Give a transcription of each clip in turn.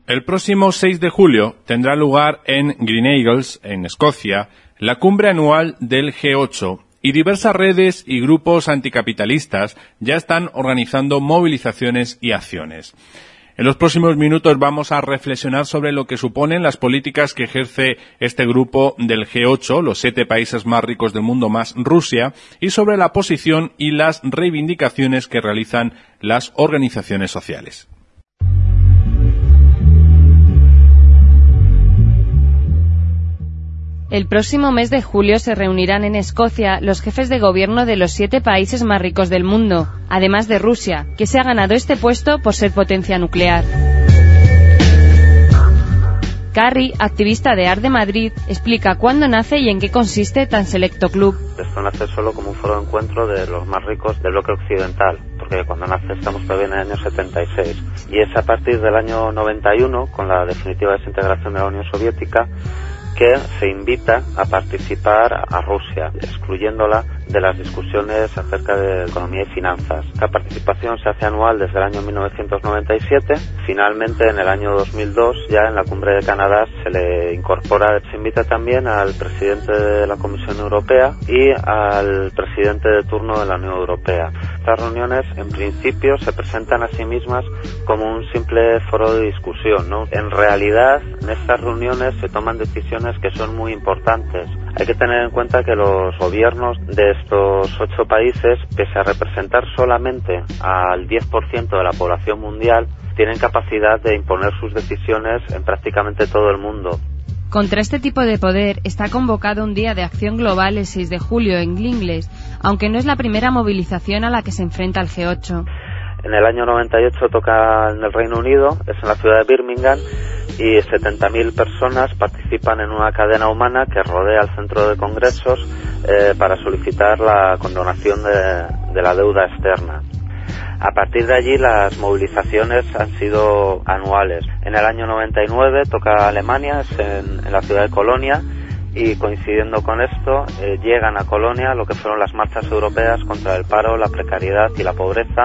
El próximo 6 de julio tendrá lugar en Green Eagles, en Escocia, la cumbre anual del G8, y diversas redes y grupos anticapitalistas ya están organizando movilizaciones y acciones. En los próximos minutos vamos a reflexionar sobre lo que suponen las políticas que ejerce este grupo del G8, los 7 países más ricos del mundo más Rusia, y sobre la posición y las reivindicaciones que realizan las organizaciones sociales. El próximo mes de julio se reunirán en Escocia los jefes de gobierno de los 7 países más ricos del mundo, además de Rusia, que se ha ganado este puesto por ser potencia nuclear. Carrie, activista de ARC de Madrid, explica cuándo nace y en qué consiste tan selecto club. Esto nace solo como un foro de encuentro de los más ricos del bloque occidental, porque cuando nace estamos todavía en el año 76. Y es a partir del año 91, con la definitiva desintegración de la Unión Soviética, que se invita a participar a Rusia, excluyéndola de las discusiones acerca de economía y finanzas. Esta participación se hace anual desde el año 1997. Finalmente, en el año 2002, ya en la cumbre de Canadá, se le incorpora, se invita también al presidente de la Comisión Europea y al presidente de turno de la Unión Europea. Estas reuniones, en principio, se presentan a sí mismas como un simple foro de discusión, ¿no? En realidad, en estas reuniones se toman decisiones que son muy importantes. Hay que tener en cuenta que los gobiernos de estos 8 países, pese a representar solamente al 10% de la población mundial, tienen capacidad de imponer sus decisiones en prácticamente todo el mundo. Contra este tipo de poder está convocado un día de acción global el 6 de julio en Glingles, aunque no es la primera movilización a la que se enfrenta el G8. En el año 98 toca en el Reino Unido, es en la ciudad de Birmingham, y 70.000 personas participan en una cadena humana que rodea el centro de congresos para solicitar la condonación de la deuda externa. A partir de allí las movilizaciones han sido anuales. En el año 99 toca Alemania, es en la ciudad de Colonia, y coincidiendo con esto llegan a Colonia lo que fueron las marchas europeas contra el paro, la precariedad y la pobreza.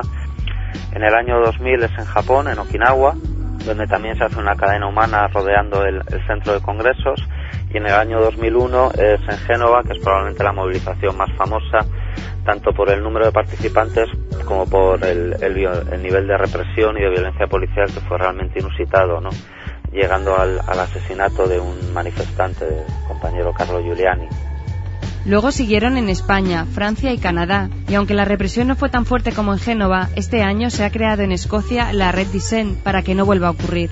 En el año 2000 es en Japón, en Okinawa, donde también se hace una cadena humana rodeando el centro de congresos, y en el año 2001 es en Génova, que es probablemente la movilización más famosa, tanto por el número de participantes como por el nivel de represión y de violencia policial, que fue realmente inusitado, ¿no? Llegando al asesinato de un manifestante, del compañero Carlo Giuliani. Luego siguieron en España, Francia y Canadá, y aunque la represión no fue tan fuerte como en Génova, este año se ha creado en Escocia la red Dissent para que no vuelva a ocurrir.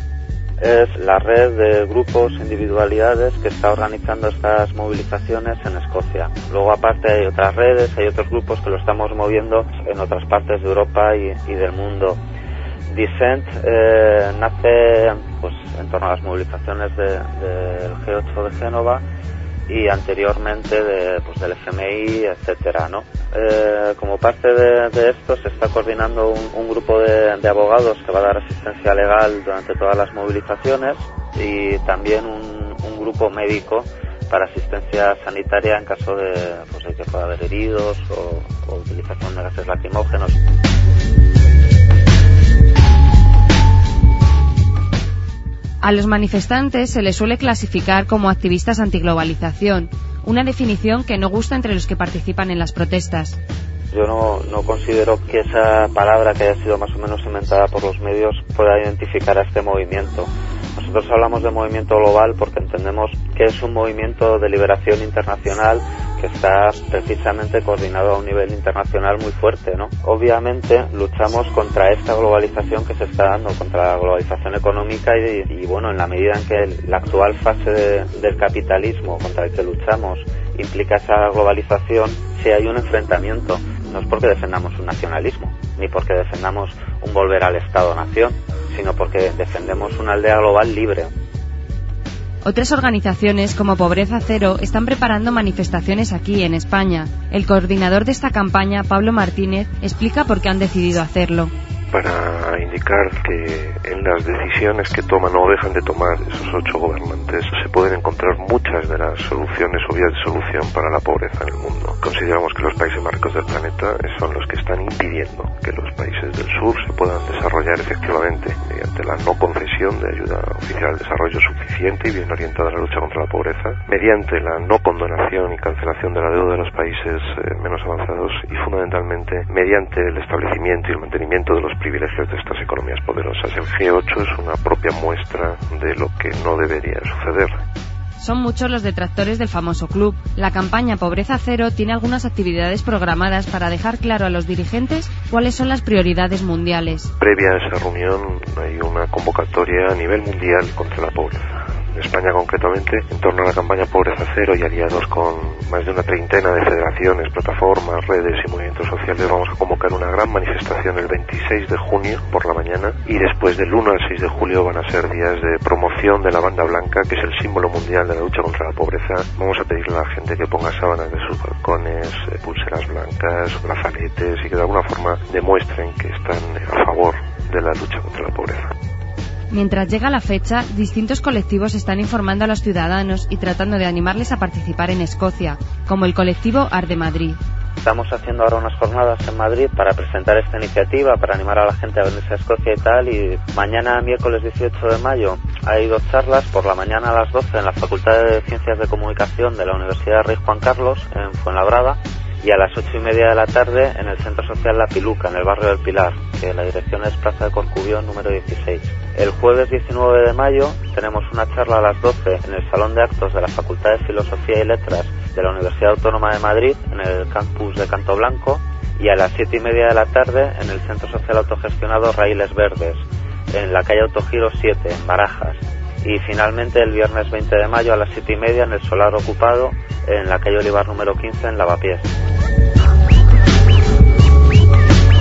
Es la red de grupos, individualidades que está organizando estas movilizaciones en Escocia. Luego aparte hay otras redes, hay otros grupos que lo estamos moviendo en otras partes de Europa y del mundo. Dissent nace pues en torno a las movilizaciones del G8 de Génova y anteriormente del FMI, etcétera, ¿no? Como parte de esto se está coordinando un grupo de abogados que va a dar asistencia legal durante todas las movilizaciones, y también un grupo médico para asistencia sanitaria en caso de que pueda haber heridos o utilización de gases lacrimógenos. A los manifestantes se les suele clasificar como activistas antiglobalización, una definición que no gusta entre los que participan en las protestas. Yo no considero que esa palabra, que haya sido más o menos inventada por los medios, pueda identificar a este movimiento. Nosotros hablamos de movimiento global porque entendemos que es un movimiento de liberación internacional que está precisamente coordinado a un nivel internacional muy fuerte, ¿no? Obviamente luchamos contra esta globalización que se está dando, contra la globalización económica y bueno, en la medida en que la actual fase del capitalismo contra el que luchamos implica esa globalización, si hay un enfrentamiento, no es porque defendamos un nacionalismo, ni porque defendamos un volver al Estado-nación, sino porque defendemos una aldea global libre. Otras organizaciones como Pobreza Cero están preparando manifestaciones aquí en España. El coordinador de esta campaña, Pablo Martínez, explica por qué han decidido hacerlo. Para indicar que en las decisiones decisiones que toman o dejan de tomar esos 8 gobernantes, se pueden encontrar muchas de las soluciones o vías de solución para la pobreza en el mundo. Consideramos que los países más ricos del planeta son los que están impidiendo que los países del sur se puedan desarrollar efectivamente mediante la no concesión de ayuda oficial al desarrollo suficiente y bien orientada a la lucha contra la pobreza, mediante la no condonación y cancelación de la deuda de los países menos avanzados y fundamentalmente mediante el establecimiento y el mantenimiento de los privilegios de estas economías poderosas. El G8 es una propia muestra de lo que no debería suceder. Son muchos los detractores del famoso club. La campaña Pobreza Cero tiene algunas actividades programadas para dejar claro a los dirigentes cuáles son las prioridades mundiales. Previa a esa reunión hay una convocatoria a nivel mundial contra la pobreza. En España concretamente, en torno a la campaña Pobreza Cero y aliados con más de una treintena de federaciones, plataformas, redes y movimientos sociales, vamos a convocar una gran manifestación el 26 de junio por la mañana y después del 1 al 6 de julio van a ser días de promoción de la banda blanca, que es el símbolo mundial de la lucha contra la pobreza. Vamos a pedirle a la gente que ponga sábanas de sus balcones, pulseras blancas, brazaletes y que de alguna forma demuestren que están a favor de la lucha contra la pobreza. Mientras llega la fecha, distintos colectivos están informando a los ciudadanos y tratando de animarles a participar en Escocia, como el colectivo Arde Madrid. Estamos haciendo ahora unas jornadas en Madrid para presentar esta iniciativa, para animar a la gente a venirse a Escocia y tal, y mañana, miércoles 18 de mayo, hay 2 charlas, por la mañana a las 12 en la Facultad de Ciencias de Comunicación de la Universidad Rey Juan Carlos, en Fuenlabrada, y a las 8:30 de la tarde en el Centro Social La Piluca, en el barrio del Pilar, que la dirección es Plaza de Corcubión número 16. El jueves 19 de mayo tenemos una charla a las 12 en el Salón de Actos de la Facultad de Filosofía y Letras de la Universidad Autónoma de Madrid, en el campus de Canto Blanco, y a las 7:30 de la tarde en el Centro Social Autogestionado Raíles Verdes, en la calle Autogiro 7, en Barajas. Y finalmente el viernes 20 de mayo a las 7:30 en el Solar Ocupado, en la calle Olivar número 15, en Lavapiés.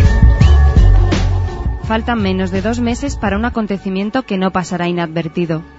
Faltan menos de 2 meses para un acontecimiento que no pasará inadvertido.